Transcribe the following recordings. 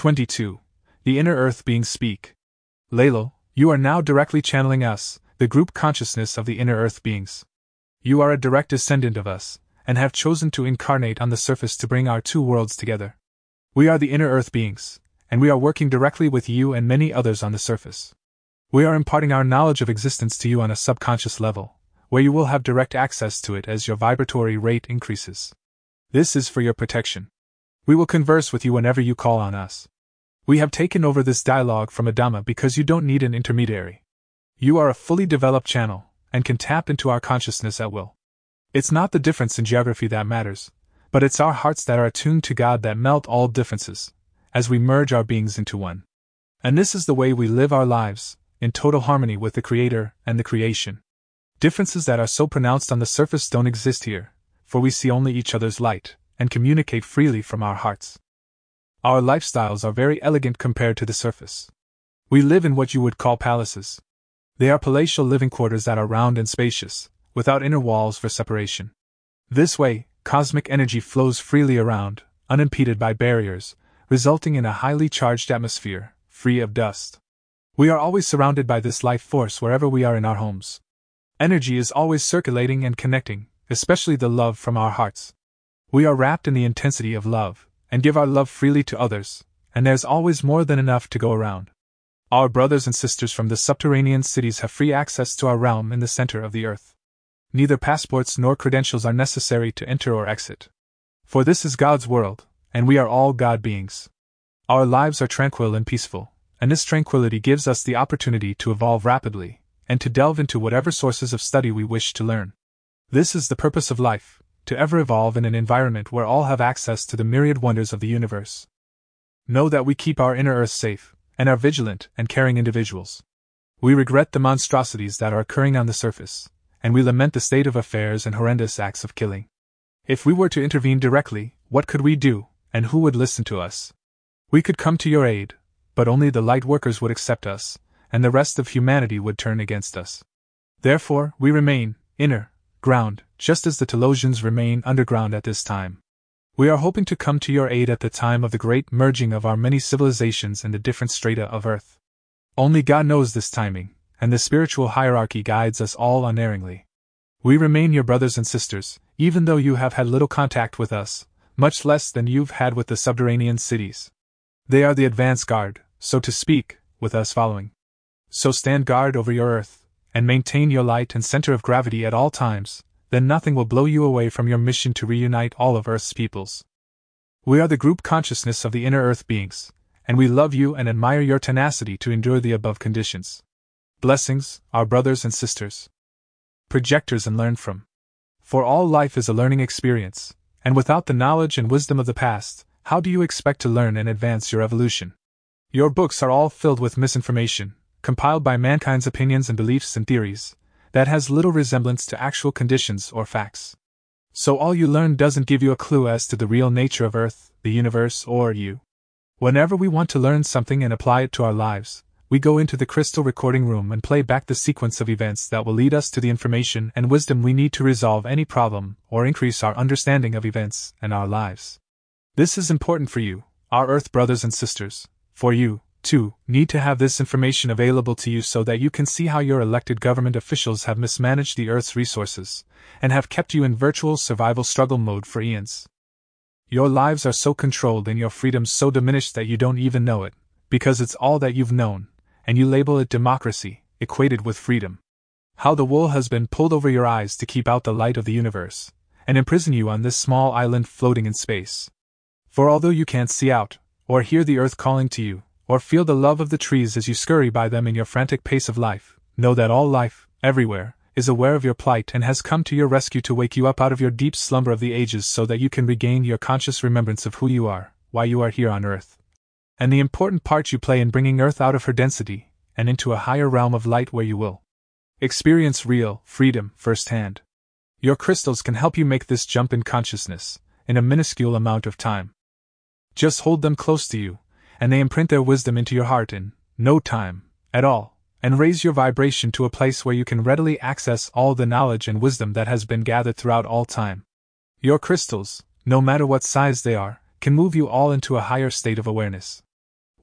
22. The Inner Earth Beings Speak. Laylo, you are now directly channeling us, the group consciousness of the Inner Earth Beings. You are a direct descendant of us, and have chosen to incarnate on the surface to bring our two worlds together. We are the Inner Earth Beings, and we are working directly with you and many others on the surface. We are imparting our knowledge of existence to you on a subconscious level, where you will have direct access to it as your vibratory rate increases. This is for your protection. We will converse with you whenever you call on us. We have taken over this dialogue from Adama because you don't need an intermediary. You are a fully developed channel, and can tap into our consciousness at will. It's not the difference in geography that matters, but it's our hearts that are attuned to God that melt all differences, as we merge our beings into one. And this is the way we live our lives, in total harmony with the Creator and the creation. Differences that are so pronounced on the surface don't exist here, for we see only each other's light, and communicate freely from our hearts. Our lifestyles are very elegant compared to the surface. We live in what you would call palaces. They are palatial living quarters that are round and spacious, without inner walls for separation. This way, cosmic energy flows freely around, unimpeded by barriers, resulting in a highly charged atmosphere, free of dust. We are always surrounded by this life force wherever we are in our homes. Energy is always circulating and connecting, especially the love from our hearts. We are wrapped in the intensity of love, and give our love freely to others, and there's always more than enough to go around. Our brothers and sisters from the subterranean cities have free access to our realm in the center of the earth. Neither passports nor credentials are necessary to enter or exit. For this is God's world, and we are all God beings. Our lives are tranquil and peaceful, and this tranquility gives us the opportunity to evolve rapidly, and to delve into whatever sources of study we wish to learn. This is the purpose of life, to ever evolve in an environment where all have access to the myriad wonders of the universe. Know that we keep our inner earth safe, and are vigilant and caring individuals. We regret the monstrosities that are occurring on the surface, and we lament the state of affairs and horrendous acts of killing. If we were to intervene directly, what could we do, and who would listen to us? We could come to your aid, but only the light workers would accept us, and the rest of humanity would turn against us. Therefore, we remain inner ground, just as the Telosians remain underground at this time. We are hoping to come to your aid at the time of the great merging of our many civilizations in the different strata of Earth. Only God knows this timing, and the spiritual hierarchy guides us all unerringly. We remain your brothers and sisters, even though you have had little contact with us, much less than you've had with the subterranean cities. They are the advance guard, so to speak, with us following. So stand guard over your Earth, and maintain your light and center of gravity at all times. Then nothing will blow you away from your mission to reunite all of Earth's peoples. We are the group consciousness of the Inner Earth Beings, and we love you and admire your tenacity to endure the above conditions. Blessings, our brothers and sisters. Projectors and learn from. For all life is a learning experience, and without the knowledge and wisdom of the past, how do you expect to learn and advance your evolution? Your books are all filled with misinformation, compiled by mankind's opinions and beliefs and theories, that has little resemblance to actual conditions or facts. So all you learn doesn't give you a clue as to the real nature of Earth, the universe, or you. Whenever we want to learn something and apply it to our lives, we go into the crystal recording room and play back the sequence of events that will lead us to the information and wisdom we need to resolve any problem or increase our understanding of events and our lives. This is important for you, our Earth brothers and sisters, for you, too, need to have this information available to you so that you can see how your elected government officials have mismanaged the Earth's resources, and have kept you in virtual survival struggle mode for eons. Your lives are so controlled and your freedoms so diminished that you don't even know it, because it's all that you've known, and you label it democracy, equated with freedom. How the wool has been pulled over your eyes to keep out the light of the universe, and imprison you on this small island floating in space. For although you can't see out, or hear the earth calling to you, or feel the love of the trees as you scurry by them in your frantic pace of life, know that all life, everywhere, is aware of your plight and has come to your rescue to wake you up out of your deep slumber of the ages so that you can regain your conscious remembrance of who you are, why you are here on Earth, and the important part you play in bringing Earth out of her density, and into a higher realm of light where you will experience real freedom firsthand. Your crystals can help you make this jump in consciousness, in a minuscule amount of time. Just hold them close to you, and they imprint their wisdom into your heart in no time at all, and raise your vibration to a place where you can readily access all the knowledge and wisdom that has been gathered throughout all time. Your crystals, no matter what size they are, can move you all into a higher state of awareness.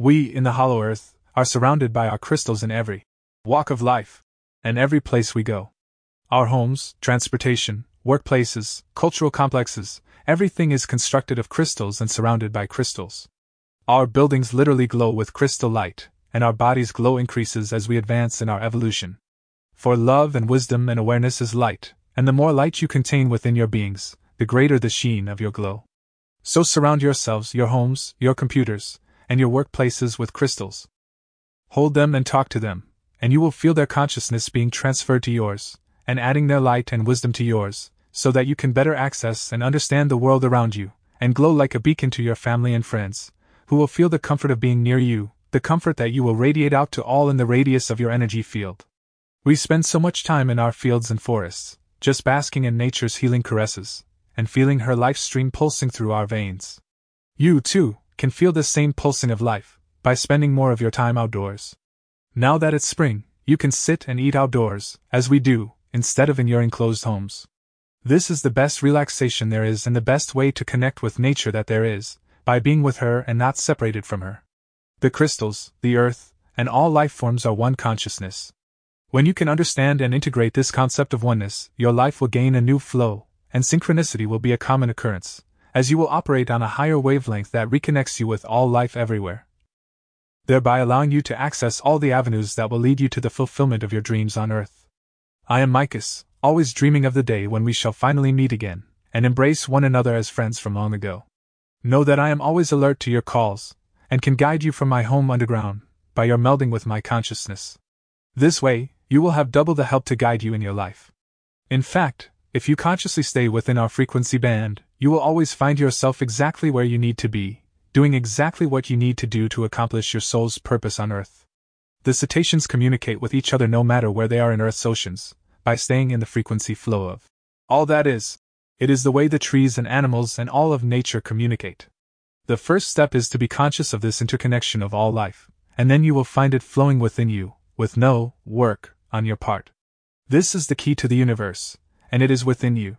We, in the hollow earth, are surrounded by our crystals in every walk of life, and every place we go. Our homes, transportation, workplaces, cultural complexes, everything is constructed of crystals and surrounded by crystals. Our buildings literally glow with crystal light, and our bodies' glow increases as we advance in our evolution. For love and wisdom and awareness is light, and the more light you contain within your beings, the greater the sheen of your glow. So surround yourselves, your homes, your computers, and your workplaces with crystals. Hold them and talk to them, and you will feel their consciousness being transferred to yours, and adding their light and wisdom to yours, so that you can better access and understand the world around you, and glow like a beacon to your family and friends, who will feel the comfort of being near you, the comfort that you will radiate out to all in the radius of your energy field. We spend so much time in our fields and forests, just basking in nature's healing caresses, and feeling her life stream pulsing through our veins. You, too, can feel this same pulsing of life, by spending more of your time outdoors. Now that it's spring, you can sit and eat outdoors, as we do, instead of in your enclosed homes. This is the best relaxation there is and the best way to connect with nature that there is, by being with her and not separated from her. The crystals, the earth, and all life forms are one consciousness. When you can understand and integrate this concept of oneness, your life will gain a new flow, and synchronicity will be a common occurrence, as you will operate on a higher wavelength that reconnects you with all life everywhere, thereby allowing you to access all the avenues that will lead you to the fulfillment of your dreams on earth. I am Micus, always dreaming of the day when we shall finally meet again, and embrace one another as friends from long ago. Know that I am always alert to your calls, and can guide you from my home underground, by your melding with my consciousness. This way, you will have double the help to guide you in your life. In fact, if you consciously stay within our frequency band, you will always find yourself exactly where you need to be, doing exactly what you need to do to accomplish your soul's purpose on Earth. The cetaceans communicate with each other no matter where they are in Earth's oceans, by staying in the frequency flow of all that is. It is the way the trees and animals and all of nature communicate. The first step is to be conscious of this interconnection of all life, and then you will find it flowing within you, with no work on your part. This is the key to the universe, and it is within you.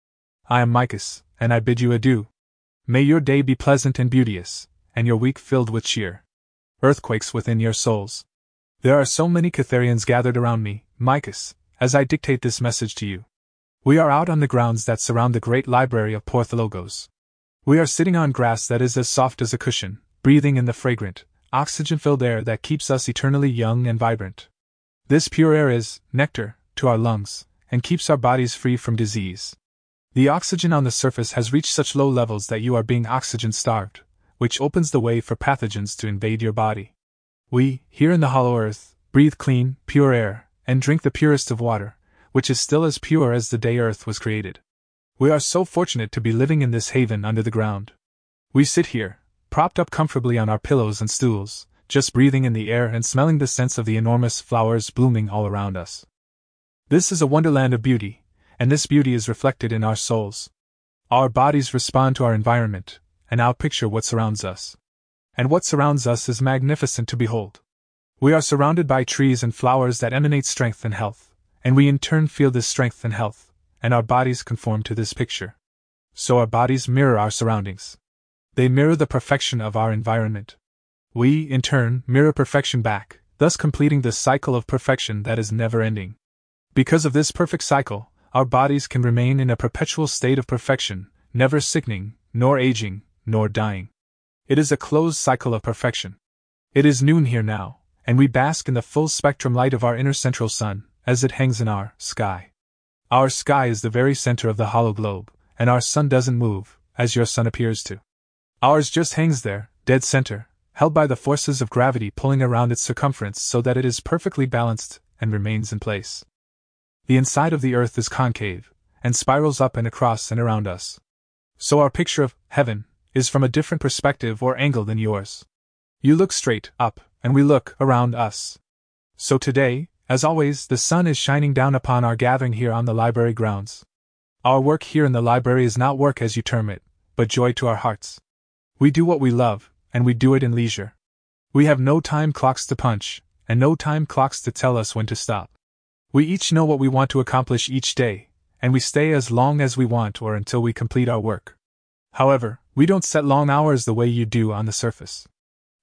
I am Micus, and I bid you adieu. May your day be pleasant and beauteous, and your week filled with cheer. Earthquakes within your souls. There are so many Catharians gathered around me, Micus, as I dictate this message to you. We are out on the grounds that surround the great library of Porthologos. We are sitting on grass that is as soft as a cushion, breathing in the fragrant, oxygen-filled air that keeps us eternally young and vibrant. This pure air is nectar to our lungs, and keeps our bodies free from disease. The oxygen on the surface has reached such low levels that you are being oxygen-starved, which opens the way for pathogens to invade your body. We, here in the hollow earth, breathe clean, pure air, and drink the purest of water, which is still as pure as the day Earth was created. We are so fortunate to be living in this haven under the ground. We sit here, propped up comfortably on our pillows and stools, just breathing in the air and smelling the scents of the enormous flowers blooming all around us. This is a wonderland of beauty, and this beauty is reflected in our souls. Our bodies respond to our environment, and outpicture what surrounds us. And what surrounds us is magnificent to behold. We are surrounded by trees and flowers that emanate strength and health, and we in turn feel this strength and health, and our bodies conform to this picture. So our bodies mirror our surroundings. They mirror the perfection of our environment. We, in turn, mirror perfection back, thus completing the cycle of perfection that is never ending. Because of this perfect cycle, our bodies can remain in a perpetual state of perfection, never sickening, nor aging, nor dying. It is a closed cycle of perfection. It is noon here now, and we bask in the full spectrum light of our inner central sun, as it hangs in our sky. Our sky is the very center of the hollow globe, and our sun doesn't move, as your sun appears to. Ours just hangs there, dead center, held by the forces of gravity pulling around its circumference so that it is perfectly balanced and remains in place. The inside of the earth is concave, and spirals up and across and around us. So our picture of heaven is from a different perspective or angle than yours. You look straight up, and we look around us. So today, as always, the sun is shining down upon our gathering here on the library grounds. Our work here in the library is not work as you term it, but joy to our hearts. We do what we love, and we do it in leisure. We have no time clocks to punch, and no time clocks to tell us when to stop. We each know what we want to accomplish each day, and we stay as long as we want or until we complete our work. However, we don't set long hours the way you do on the surface.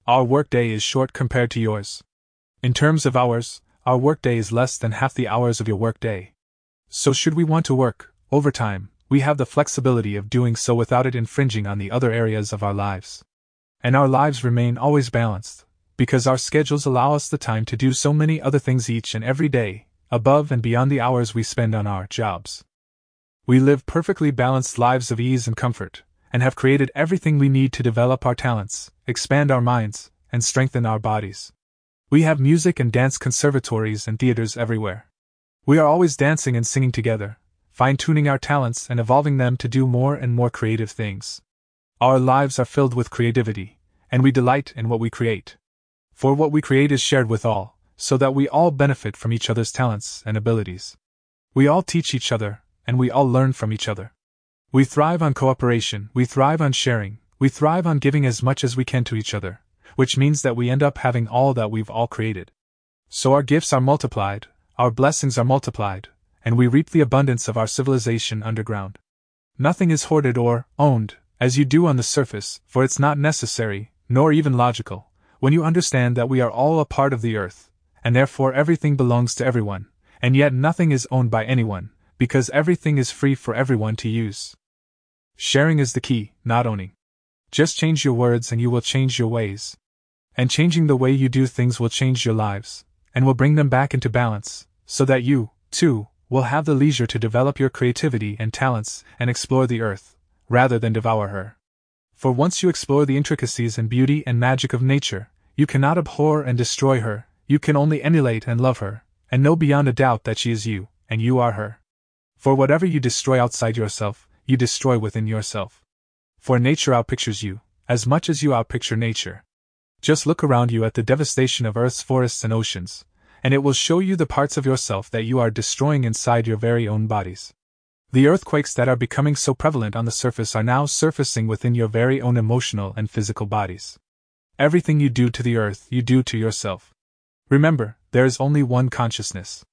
Our workday is short compared to yours. In terms of hours, our workday is less than half the hours of your workday. So should we want to work overtime, we have the flexibility of doing so without it infringing on the other areas of our lives. And our lives remain always balanced, because our schedules allow us the time to do so many other things each and every day, above and beyond the hours we spend on our jobs. We live perfectly balanced lives of ease and comfort, and have created everything we need to develop our talents, expand our minds, and strengthen our bodies. We have music and dance conservatories and theaters everywhere. We are always dancing and singing together, fine-tuning our talents and evolving them to do more and more creative things. Our lives are filled with creativity, and we delight in what we create. For what we create is shared with all, so that we all benefit from each other's talents and abilities. We all teach each other, and we all learn from each other. We thrive on cooperation, we thrive on sharing, we thrive on giving as much as we can to each other, which means that we end up having all that we've all created. So our gifts are multiplied, our blessings are multiplied, and we reap the abundance of our civilization underground. Nothing is hoarded or owned, as you do on the surface, for it's not necessary, nor even logical, when you understand that we are all a part of the earth, and therefore everything belongs to everyone, and yet nothing is owned by anyone, because everything is free for everyone to use. Sharing is the key, not owning. Just change your words and you will change your ways. And changing the way you do things will change your lives, and will bring them back into balance, so that you, too, will have the leisure to develop your creativity and talents and explore the earth, rather than devour her. For once you explore the intricacies and beauty and magic of nature, you cannot abhor and destroy her, you can only emulate and love her, and know beyond a doubt that she is you, and you are her. For whatever you destroy outside yourself, you destroy within yourself. For nature outpictures you, as much as you outpicture nature. Just look around you at the devastation of Earth's forests and oceans, and it will show you the parts of yourself that you are destroying inside your very own bodies. The earthquakes that are becoming so prevalent on the surface are now surfacing within your very own emotional and physical bodies. Everything you do to the earth, you do to yourself. Remember, there is only one consciousness.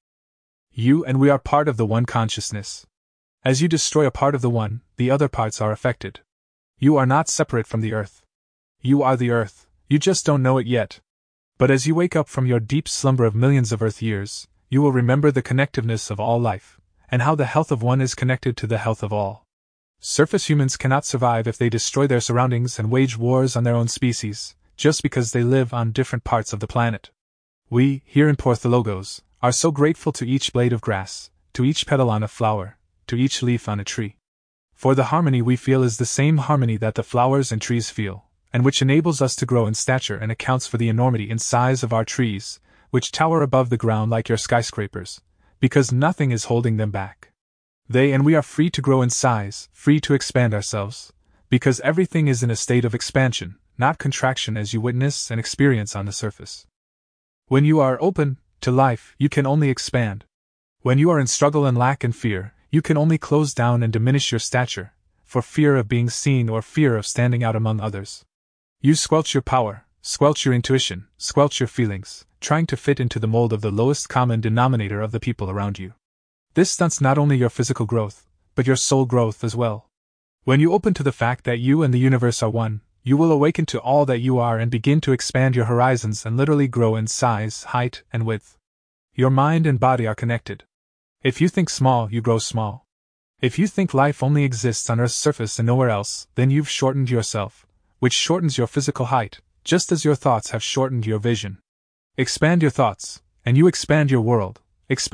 You and we are part of the one consciousness. As you destroy a part of the one, the other parts are affected. You are not separate from the earth. You are the earth, you just don't know it yet. But as you wake up from your deep slumber of millions of earth years, you will remember the connectiveness of all life, and how the health of one is connected to the health of all. Surface humans cannot survive if they destroy their surroundings and wage wars on their own species, just because they live on different parts of the planet. We, here in Porthologos, are so grateful to each blade of grass, to each petal on a flower, to each leaf on a tree. For the harmony we feel is the same harmony that the flowers and trees feel, and which enables us to grow in stature and accounts for the enormity in size of our trees, which tower above the ground like your skyscrapers, because nothing is holding them back. They and we are free to grow in size, free to expand ourselves, because everything is in a state of expansion, not contraction as you witness and experience on the surface. When you are open to life, you can only expand. When you are in struggle and lack and fear, you can only close down and diminish your stature, for fear of being seen or fear of standing out among others. You squelch your power, squelch your intuition, squelch your feelings, trying to fit into the mold of the lowest common denominator of the people around you. This stunts not only your physical growth, but your soul growth as well. When you open to the fact that you and the universe are one, you will awaken to all that you are and begin to expand your horizons and literally grow in size, height, and width. Your mind and body are connected. If you think small, you grow small. If you think life only exists on Earth's surface and nowhere else, then you've shortened yourself, which shortens your physical height, just as your thoughts have shortened your vision. Expand your thoughts, and you expand your world,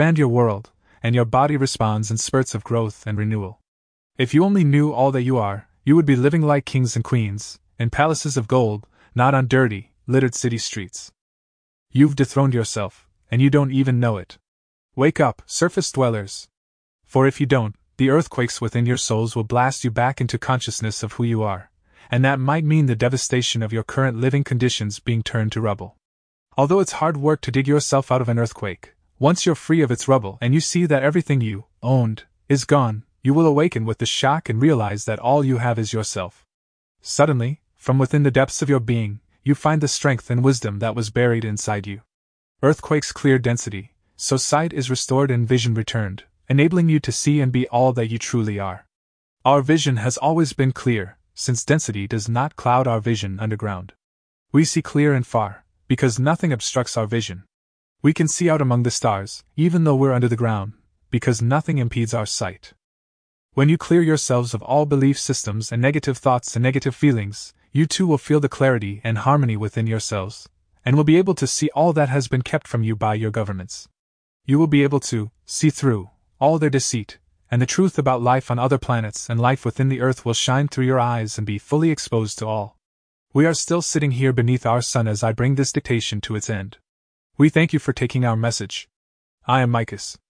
and your body responds in spurts of growth and renewal. If you only knew all that you are, you would be living like kings and queens, in palaces of gold, not on dirty, littered city streets. You've dethroned yourself, and you don't even know it. Wake up, surface dwellers! For if you don't, the earthquakes within your souls will blast you back into consciousness of who you are, and that might mean the devastation of your current living conditions being turned to rubble. Although it's hard work to dig yourself out of an earthquake, once you're free of its rubble and you see that everything you owned is gone, you will awaken with the shock and realize that all you have is yourself. Suddenly, from within the depths of your being, you find the strength and wisdom that was buried inside you. Earthquakes clear density, so sight is restored and vision returned, enabling you to see and be all that you truly are. Our vision has always been clear, since density does not cloud our vision underground. We see clear and far, because nothing obstructs our vision. We can see out among the stars, even though we're under the ground, because nothing impedes our sight. When you clear yourselves of all belief systems and negative thoughts and negative feelings, you too will feel the clarity and harmony within yourselves, and will be able to see all that has been kept from you by your governments. You will be able to see through all their deceit, and the truth about life on other planets and life within the Earth will shine through your eyes and be fully exposed to all. We are still sitting here beneath our sun as I bring this dictation to its end. We thank you for taking our message. I am Micus.